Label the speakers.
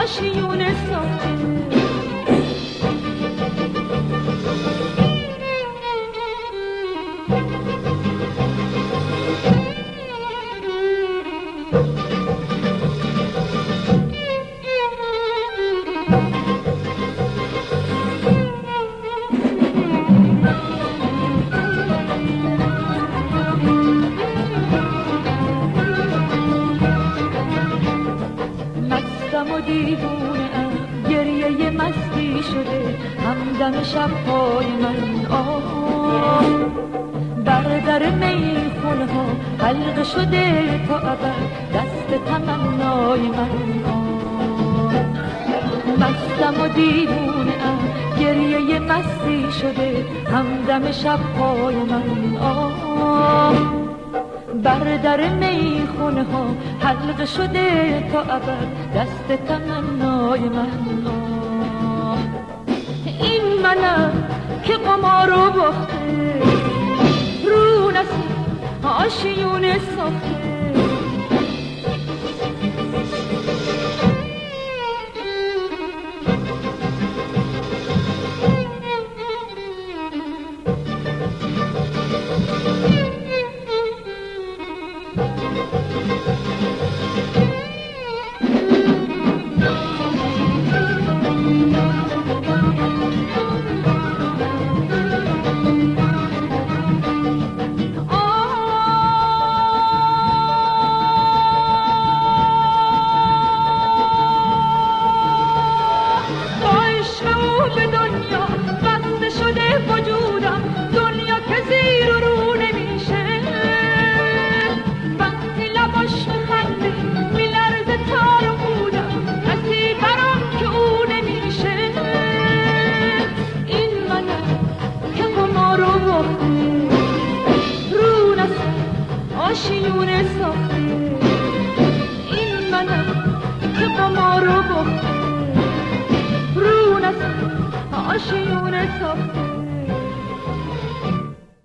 Speaker 1: آشیون ساخته. مستم و دیوونه ام، گریه مستی شده همدم شب‌های من. بر در میخونه ها حلقه شده تا ابد دست تمنای من. مستم و دیوونه ام، گریه مستی شده همدم شب‌های من. بر در میخونه ها حلقه شده تا ابد دست تمنای من. این منم که قمارو باخته، رو نسیم آشیون ساخته. آشیون ساخته. این منم که قمارو باخته، رو نسیم آشیون ساخته.